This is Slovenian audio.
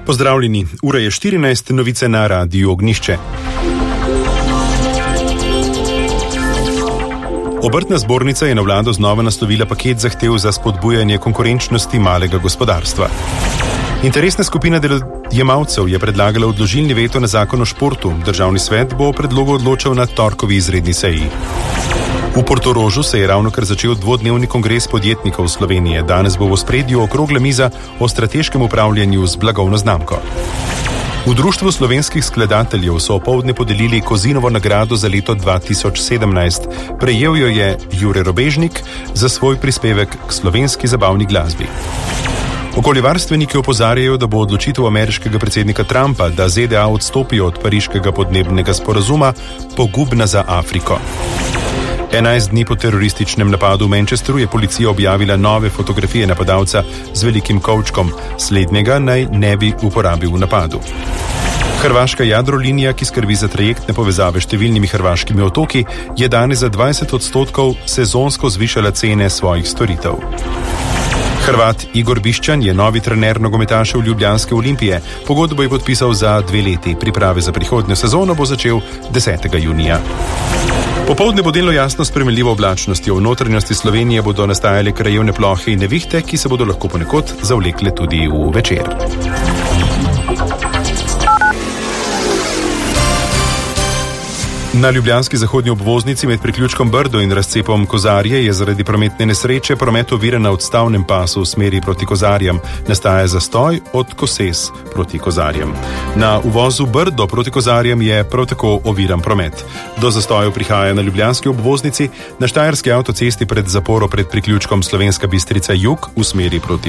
Pozdravljeni, ura je 14, novice na Radiu Ognjišče. Obrtna zbornica je na vlado znova naslovila paket zahtev za spodbujanje konkurenčnosti malega gospodarstva. Interesna skupina delojemalcev je predlagala odložilni veto na zakon o športu. Državni svet bo o predlogu odločal na torkovi izredni seji. V Portorožu se je ravnokar začel dvodnevni kongres podjetnikov Slovenije. Danes bo v ospredju okrogla miza o strateškem upravljanju z blagovno znamko. V Društvu slovenskih skladateljev so opoldne podelili Kozinovo nagrado za leto 2017. Prejel jo je Jure Robežnik za svoj prispevek k slovenski zabavni glasbi. Okoljevarstveniki opozarjajo, da bo odločitev ameriškega predsednika Trumpa, da ZDA odstopijo od pariškega podnebnega sporazuma, pogubna za Afriko. 11 dni po terorističnem napadu v Manchesteru je policija objavila nove fotografije napadalca z velikim kovčkom. Slednjega naj ne bi uporabil v napadu. Hrvaška jadrolinija, ki skrbi za trajektne povezave s številnimi hrvaškimi otoki, je danes za 20% sezonsko zvišala cene svojih storitev. Hrvat Igor Bišćan je novi trener nogometašev ljubljanske Olimpije. Pogodbo je podpisal za 2 leti. Priprave za prihodnjo sezono bo začel 10. junija. Popoldne bo delno jasno s spremenljivo oblačnostjo. V notranjosti Slovenije bodo nastajale krajevne plohe in nevihte, ki se bodo lahko ponekod zavlekle tudi v večer. Na ljubljanski zahodni obvoznici med priključkom Brdo in razcepom Kozarje je zaradi prometne nesreče promet oviran na odstavnem pasu v smeri proti Kozarjem. Nastaja zastoj od Koses proti Kozarjem. Na uvozu Brdo proti Kozarjem je prav tako oviran promet. Do zastojev prihaja na ljubljanski obvoznici, na štajerski avtocesti pred zaporo pred priključkom Slovenska Bistrica jug v smeri proti